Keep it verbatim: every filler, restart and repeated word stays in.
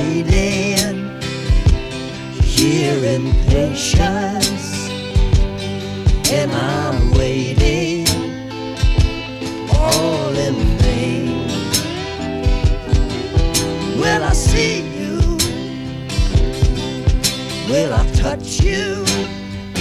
waiting here in patience, and I'm waiting all in vain. Will I see you? Will I touch you?